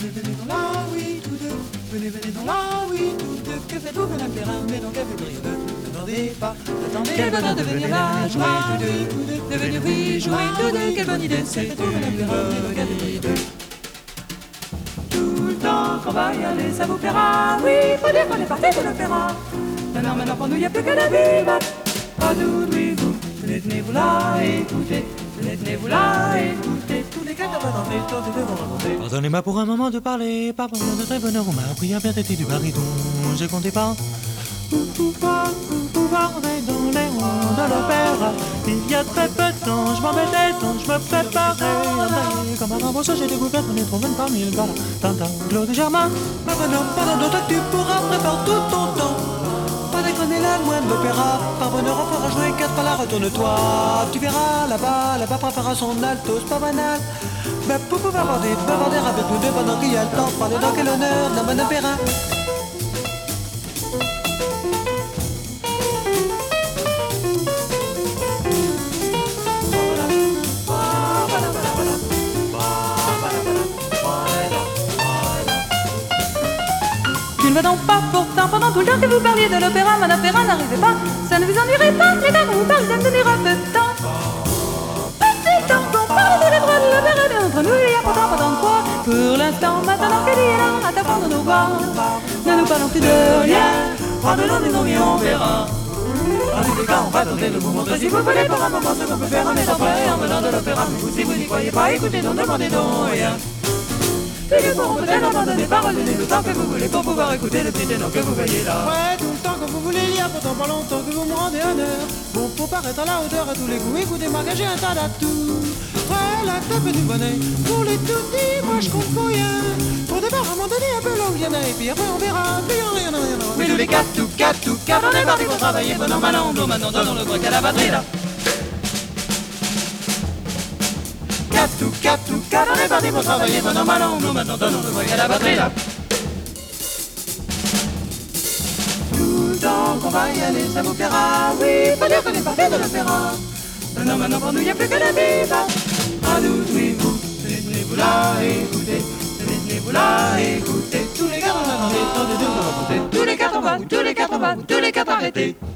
venez dans la oui tous deux. Venez dans la oui tous deux. Que faites-vous, madame Perrin? Mais non, que faites-vous? Ne n'attendez pas, attendez. Quel bonheur de venir là, jouer tous deux. De venir oui, jouer tous deux. Quelle bonne idée, c'est tout, madame Perrin. Mais non, quelle bonne idée. Tout le temps qu'on va y aller, ça vous plaira. Oui, faut dire qu'on est parti de l'opéra. Maintenant, pour nous, y a plus qu'à la vivre. Pas nous, oui, vous. Venez-vous là, écoutez. Venez-vous là, écoutez. Tous les gars vont danser, tous les deux vont danser. Pardonnez-moi pour un moment de parler, par bonheur de très bonheur, on m'a appris à bien traiter du baryton. Je comptais pas pouvoir entrer dans les rangs de l'opéra. Il y a très peu de temps, je m'embêtais tant, je me préparais à travailler. Comme avant, bon, ça j'ai découvert qu'on est trop bonne parmi le gala. Tintin, Claude Germain. Ma bonhomme, pendant d'autres tu pourras préparer tout ton temps. Pas déconner la loin de l'opéra. Par bonheur, on fera jouer 4 pas là, retourne-toi. Tu verras là-bas préparera son alto, c'est pas banal. Mais pour pouvoir bavarder avec nous deux pendant qu'il y a le temps, parler dans quel honneur d'un bon opéra. Tu ne vas donc pas pourtant pendant tout le temps que vous parliez de l'opéra, madame Perrin, n'arrivez pas, ça ne vous ennuierait pas, les gars, vous parlez de me donner un peu de temps. Petit temps qu'on parle de les droits de l'opéra, mais entre nous il y a pourtant pas tant de quoi. Pour l'instant, maintenant qu'elle y est là, à t'apprendre nos bras, ne nous parlons plus de rien, rendez-nous des noms et on verra. Allez les gars, on va tenter de vous montrer si vous voulez pour un moment ce qu'on peut faire en étant prêt, en venant de l'opéra, mais vous si vous n'y croyez pas, écoutez, non demandez non rien. Et nous pourrons peut-être abandonner par donner le temps que vous voulez pour pouvoir écouter le petit ténor que vous voyez là. Ouais, tout le temps que vous voulez, il y a pourtant pas longtemps que vous me rendez honneur. Bon, pour paraître à la hauteur à tous les coups, écoutez-moi que j'ai un tas d'atouts. Ouais, la table du bonnet, pour les tout petits, moi je compte pour rien. Pour d'abord à un moment donné un peu là où il y en a, et puis après on verra, plus rien. Oui, tous les quatre, tout, car on est parti pour travailler pendant malin, maintenant donnons le break à la batterie là. Tout, car on est parti pour travailler pendant malin, maintenant donnons le break à la batterie là. Tout le temps qu'on va y aller, ça vous plaira, oui, faut dire qu'on est parti de l'opéra. Maintenant pour nous, y a plus que la vive. À nous, oui, vous, venez-vous là, écoutez, venez-vous là, écoutez. Tous les gars vont danser, tous les deux vont danser. Tous les quatre en bas, tous les quatre en bas, tous les quatre arrêtés.